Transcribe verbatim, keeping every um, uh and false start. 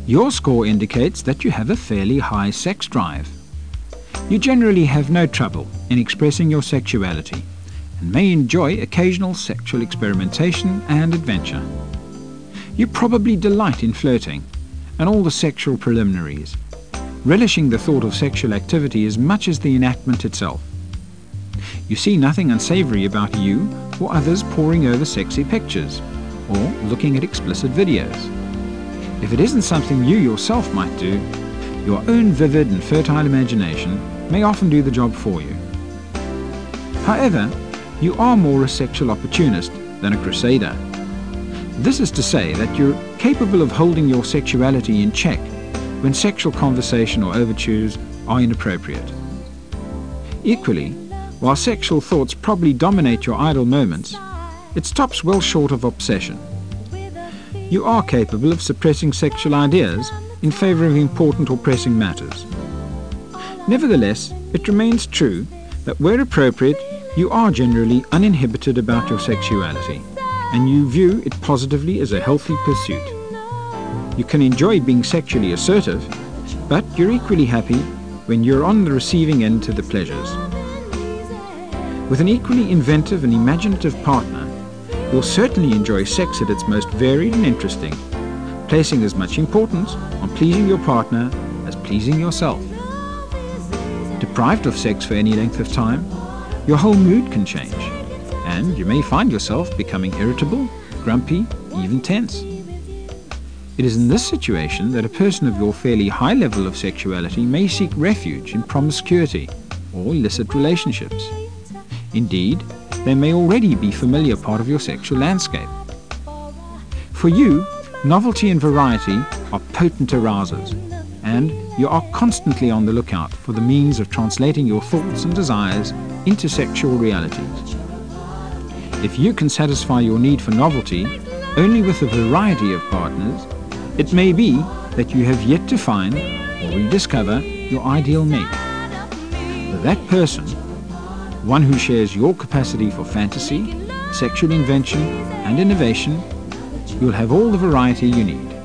Your score indicates that you have a fairly high sex drive. You generally have no trouble in expressing your sexuality and may enjoy occasional sexual experimentation and adventure. You probably delight in flirting and all the sexual preliminaries, relishing the thought of sexual activity as much as the enactment itself. You see nothing unsavory about you or others poring over sexy pictures or looking at explicit videos. If it isn't something you yourself might do, your own vivid and fertile imagination may often do the job for you. However, you are more a sexual opportunist than a crusader. This is to say that you're capable of holding your sexuality in check when sexual conversation or overtures are inappropriate. Equally, while sexual thoughts probably dominate your idle moments, it stops well short of obsession. You are capable of suppressing sexual ideas in favor of important or pressing matters. Nevertheless, it remains true that where appropriate, you are generally uninhibited about your sexuality, and you view it positively as a healthy pursuit. You can enjoy being sexually assertive, but you're equally happy when you're on the receiving end to the pleasures. With an equally inventive and imaginative partner, you'll certainly enjoy sex at its most varied and interesting, placing as much importance on pleasing your partner as pleasing yourself. Deprived of sex for any length of time, your whole mood can change, and you may find yourself becoming irritable, grumpy, even tense. It is in this situation that a person of your fairly high level of sexuality may seek refuge in promiscuity or illicit relationships. Indeed, they may already be a familiar part of your sexual landscape. For you, novelty and variety are potent arousers, and you are constantly on the lookout for the means of translating your thoughts and desires into sexual realities. If you can satisfy your need for novelty only with a variety of partners, it may be that you have yet to find or rediscover your ideal mate. For that person, one who shares your capacity for fantasy, sexual invention and innovation, you'll have all the variety you need.